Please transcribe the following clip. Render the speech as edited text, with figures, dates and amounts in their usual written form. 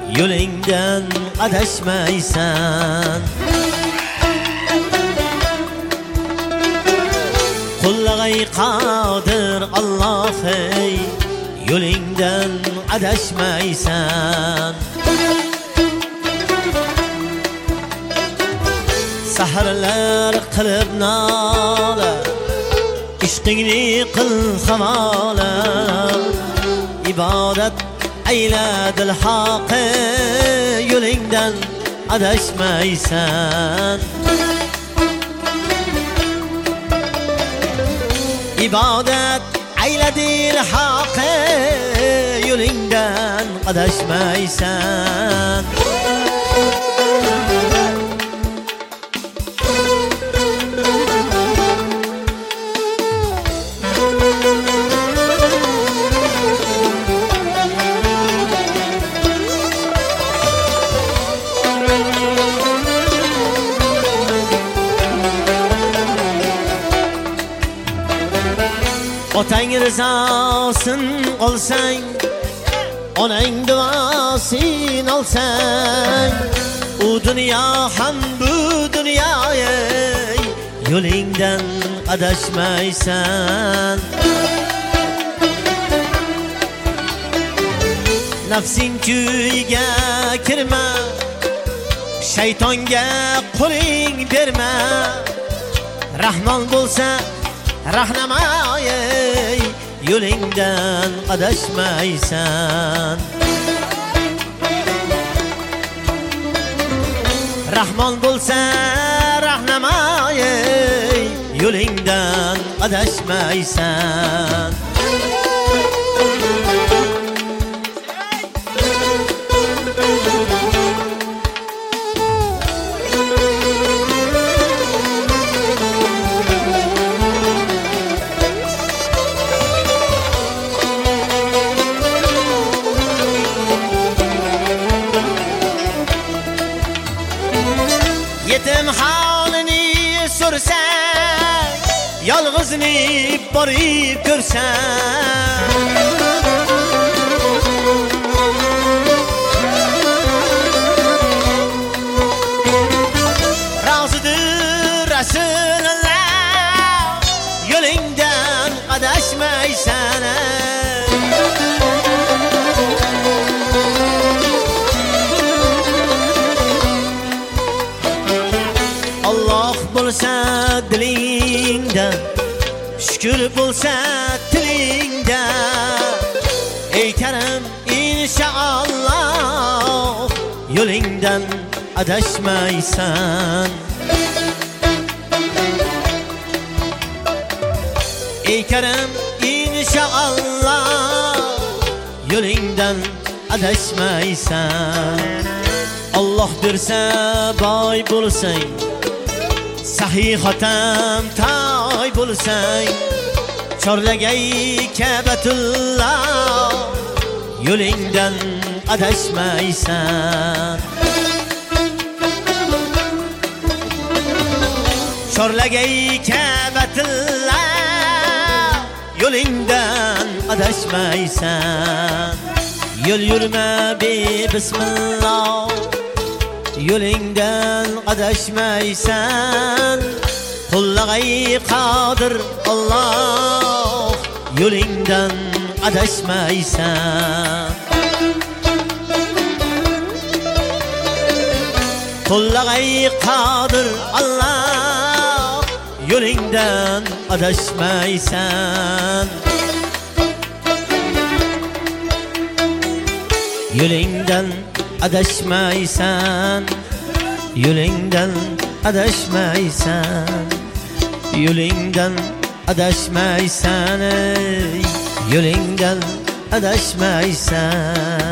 yo'lingdan adashmaysan. Qullag'ay qodir Alloh ey, yo'lingdan adashmaysan. Saharlar qilib nola, ishqingni qil havola, ibodat ayla dil haqi, yo'lingdan adashmaysan. İbadet eyledir hakkı, yolundan adashmaysan. Otang rızasın olsan, onang duasin olsan, u dünya ham bu dünya ey, yo'lingdan adashmaysan. Nafsing kuyga kirma, shaytonga qo'ling berma. Rahmon bo'lsa rahnama ey, yo'lingdan adashmaysan. Rahmon bo'lsa rahnama ey, yo'lingdan adashmaysan. Yetim halini so'rsan, yolg'izni borib ko'rsan. Rozidir Rasululloh, yo'lingdan adashmaysan. Allah bo'lsa dilingda, shukr bo'lsa tilingda, ey karim inshaalloh, yo'lingdan adashmaysan. Ey karim inshaalloh, yo'lingdan adashmaysan. Allah bersa boy bo'lsang, sahiy xotam toy bo'lsang, chorlagay Ka'batulloh, yo'lingdan adashmaysan. Chorlagay Ka'batulloh, yo'lingdan adashmaysan. Yo'l yurma bismillah, yo'lingdan adashmaysan. Qullag'ay qodir Alloh, yo'lingdan adashmaysan. Qullag'ay qodir Alloh, yo'lingdan adashmaysan. Yo'lingdan adashmaysan. Yo'lingdan adashmaysan. Yo'lingdan adashmaysan. Yo'lingdan adashmaysan.